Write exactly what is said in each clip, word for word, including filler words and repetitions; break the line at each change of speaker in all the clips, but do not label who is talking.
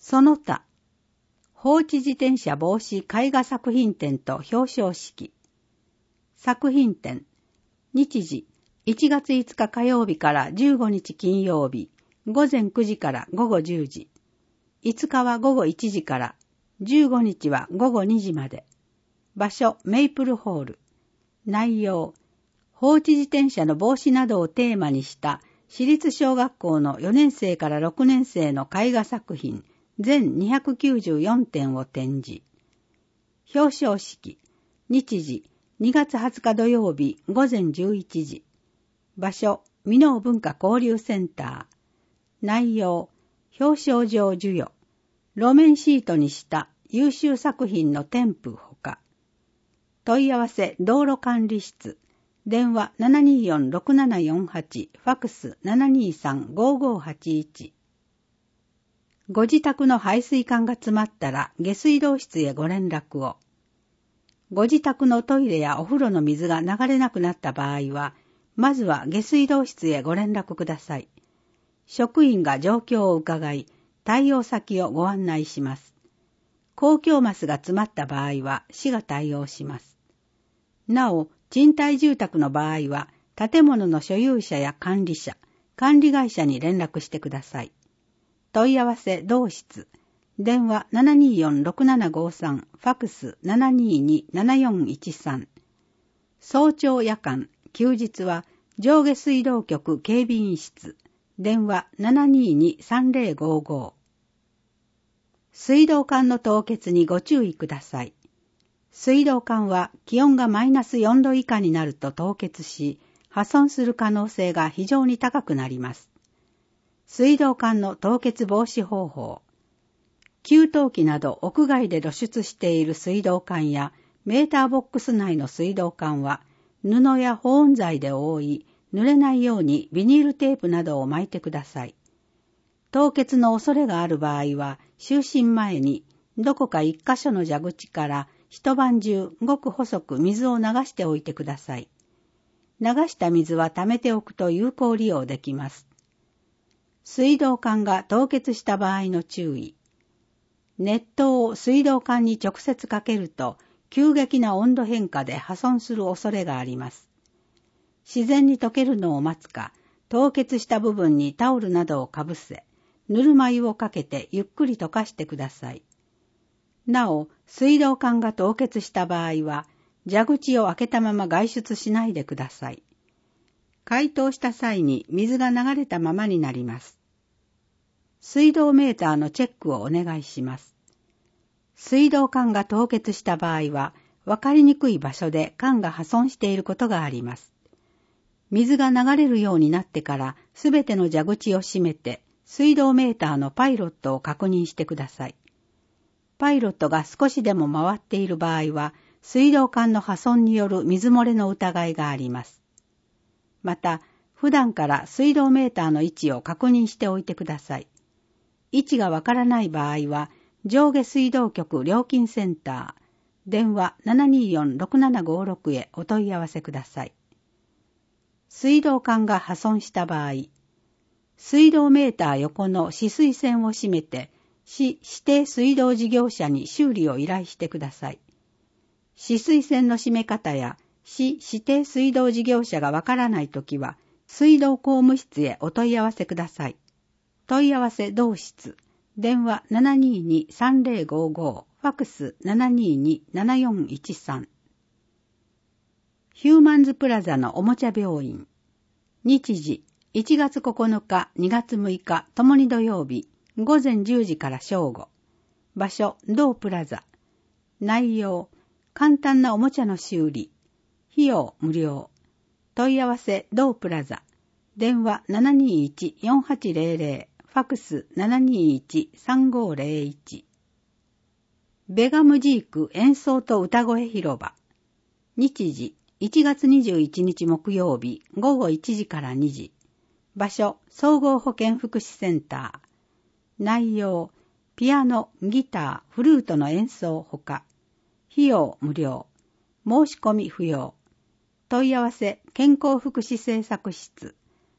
その他、放置自転車防止絵画作品展と表彰式。作品展。日時、いちがついつか火曜日からじゅうごにち金曜日、ごぜんくじからごごじゅうじ。いつかはごごいちじから、じゅうごにちはごごにじまで。場所、メイプルホール。内容、放置自転車の防止などをテーマにした私立小学校のよねんせいからろくねんせいの絵画作品全にひゃくきゅうじゅうよんてんを展示。表彰式。日時、にがつはつか土曜日ごぜんじゅういちじ。場所、箕面文化交流センター。内容、表彰状授与。路面シートにした優秀作品の添付ほか。問い合わせ道路管理室。電話 ななにーよんろくななよんはち、ファックス ななにーさんごごはちいち。ご自宅の排水管が詰まったら下水道室へご連絡を。ご自宅のトイレやお風呂の水が流れなくなった場合は、まずは下水道室へご連絡ください。職員が状況を伺い、対応先をご案内します。公共マスが詰まった場合は市が対応します。なお、賃貸住宅の場合は、建物の所有者や管理者、管理会社に連絡してください。問い合わせ同室。電話 ななにーよんろくななごさん、ファックス ななにーにーななよんいちさん。早朝夜間、休日は上下水道局警備員室。電話 ななにーにーさんぜろごご。水道管の凍結にご注意ください。水道管は気温がマイナスよんど以下になると凍結し、破損する可能性が非常に高くなります。水道管の凍結防止方法。給湯器など屋外で露出している水道管やメーターボックス内の水道管は布や保温材で覆い、濡れないようにビニールテープなどを巻いてください。凍結の恐れがある場合は、就寝前にどこか一箇所の蛇口から一晩中ごく細く水を流しておいてください。流した水は溜めておくと有効利用できます。水道管が凍結した場合の注意。熱湯を水道管に直接かけると、急激な温度変化で破損する恐れがあります。自然に溶けるのを待つか、凍結した部分にタオルなどをかぶせ、ぬるま湯をかけてゆっくり溶かしてください。なお、水道管が凍結した場合は、蛇口を開けたまま外出しないでください。解凍した際に水が流れたままになります。水道メーターのチェックをお願いします。水道管が凍結した場合は、わかりにくい場所で管が破損していることがあります。水が流れるようになってからすべての蛇口を閉めて、水道メーターのパイロットを確認してください。パイロットが少しでも回っている場合は、水道管の破損による水漏れの疑いがあります。また、普段から水道メーターの位置を確認しておいてください。位置がわからない場合は、上下水道局料金センター、電話 ななにーよんろくななごろく へお問い合わせください。水道管が破損した場合、水道メーター横の止水栓を閉めて、市指定水道事業者に修理を依頼してください。止水栓の閉め方や市指定水道事業者がわからないときは、水道工務室へお問い合わせください。問い合わせ同室、電話 ななにーにーさんぜろごご、ファックス ななにーにーななよんいちさん。ヒューマンズプラザのおもちゃ病院。日時、いちがつここのか、にがつむいか、ともに土曜日、ごぜんじゅうじから正午。場所、同プラザ。内容、簡単なおもちゃの修理。費用、無料。問い合わせ、同プラザ。電話 ななにーいちよんはちぜろぜろ、ファックス ななにーいちさんごぜろいち。ベガムジーク演奏と歌声広場。日時、いちがつにじゅういちにち木曜日、ごごいちじからにじ。場所、総合保健福祉センター。内容、ピアノ、ギター、フルートの演奏ほか。費用無料。申し込み不要。問い合わせ、健康福祉政策室。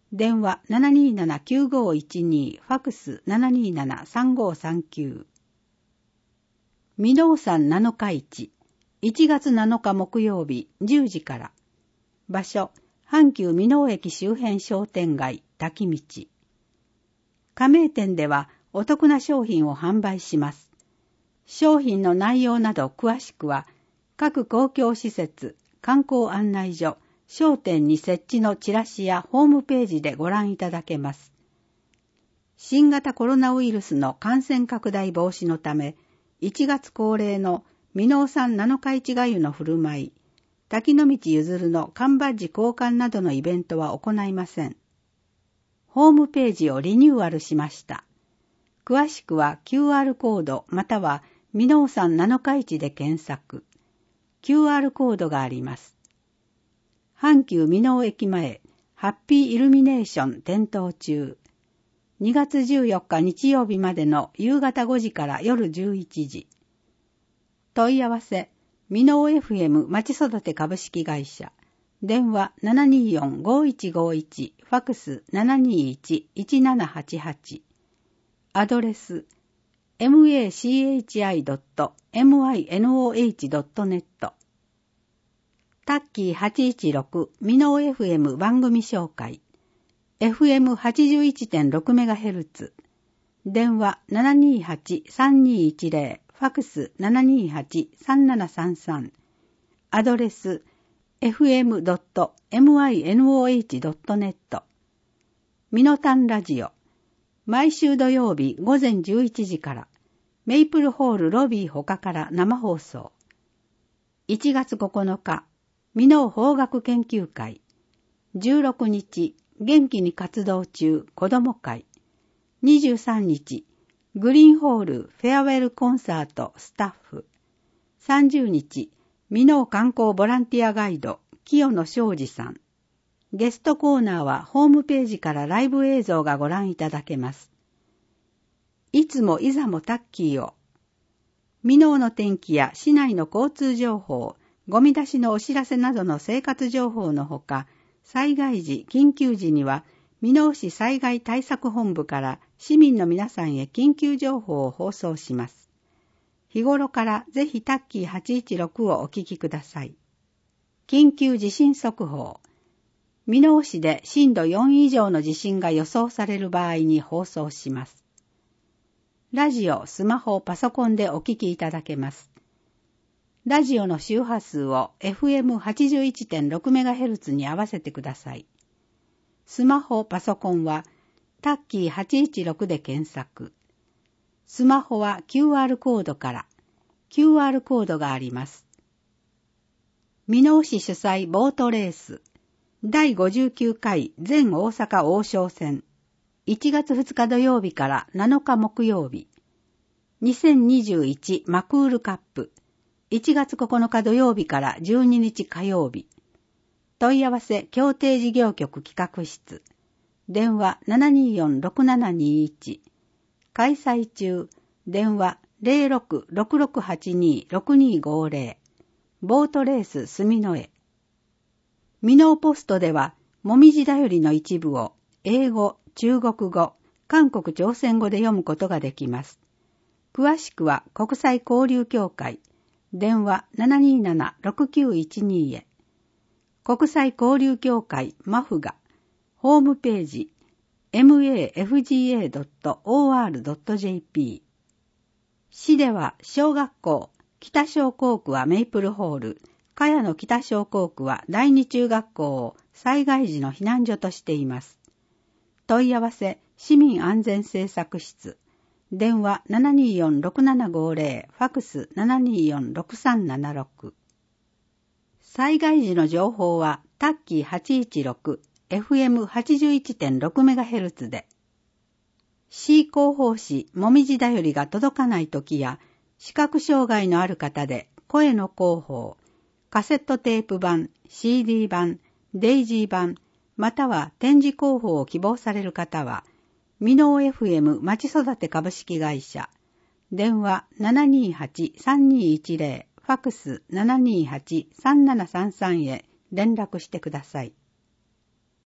電話 ななにーななきゅうごいちに、ファクス ななにーななさんごさんきゅう。箕面山なのか市、いちがつなのか木曜日じゅうじから。場所、阪急箕面駅周辺商店街、滝道。加盟店ではお得な商品を販売します。商品の内容など詳しくは、各公共施設、観光案内所、商店に設置のチラシやホームページでご覧いただけます。新型コロナウイルスの感染拡大防止のため、いちがつ恒例の箕面山なのか市がゆの振る舞い、滝の道ゆずるの缶バッジ交換などのイベントは行いません。ホームページをリニューアルしました。詳しくは キューアール コードまたは箕面山なのか市で検索。キューアール コードがあります。阪急箕面駅前、ハッピーイルミネーション点灯中。にがつじゅうよっか日曜日までの夕方ごじから夜じゅういちじ。問い合わせ、箕面 エフエム まち育て株式会社。電話 ななにーよんごいちごいち、ファクス ななにーいちいちななはちはち。アドレス、マチハイドットミノドットネット。タッキーはちいちろく箕面 エフエム 番組紹介。エフエムはちじゅういちてんろくメガヘルツ。電話 ななにーはちさんにーいちゼロ、ファクス ななにーはちさんななさんさん。アドレス、エフエムドットミノドットネット。ミノタンラジオ。毎週土曜日午前じゅういちじから、メイプルホールロビー他から生放送。いちがつここのか、箕面法学研究会。じゅうろくにち、元気に活動中子ども会。にじゅうさんにち、グリーンホールフェアウェルコンサートスタッフ。さんじゅうにち、箕面観光ボランティアガイド清野昌司さん。ゲストコーナーはホームページからライブ映像がご覧いただけます。いつもいざもタッキーを。箕面の天気や市内の交通情報、ゴミ出しのお知らせなどの生活情報のほか、災害時、緊急時には、箕面市災害対策本部から市民の皆さんへ緊急情報を放送します。日頃からぜひタッキーはちいちろくをお聞きください。緊急地震速報。箕面市で震度よん以上の地震が予想される場合に放送します。ラジオ、スマホ、パソコンでお聞きいただけます。ラジオの周波数を エフエムはちじゅういちてんろくメガヘルツ に合わせてください。スマホ、パソコンはタッキーはちいちろくで検索。スマホは キューアール コードから キューアール コードがあります。箕面市主催ボートレースだいごじゅうきゅうかい全大阪王将戦いちがつふつか土曜日からなのか木曜日。にせんにじゅういちマクールカップいちがつここのか土曜日からじゅうににち火曜日。問い合わせ協定事業局企画室。電話 ななにーよんろくななにーいち。開催中。電話 ゼロろくろくろくはちにーろくにーごゼロ。ボートレースすみのえ。箕面ポストでは、もみじだよりの一部を英語、中国語、韓国朝鮮語で読むことができます。詳しくは国際交流協会。電話 ななにーななろくきゅういちにー へ。国際交流協会マフガ。ホームページ マフガドットオーアールドットジェーピー。市では小学校、北小校区はメイプルホール、茅野北小校区は第二中学校を災害時の避難所としています。問い合わせ市民安全政策室。電話 ななにーよんろくななごゼロ、ファクス ななにーよんろくさんななろく。災害時の情報はタッキーはちいちろく、エフエムはちじゅういちてんろくメガヘルツ で。C 広報誌もみじだよりが届かないときや、視覚障害のある方で声の広報、カセットテープ版、シーディー 版、デイジー版、または展示広報を希望される方は、箕面 エフエム まち育て株式会社、電話 ななにーはちさんにーいちゼロ、ファクス ななにーはちさんななさんさん へ連絡してください。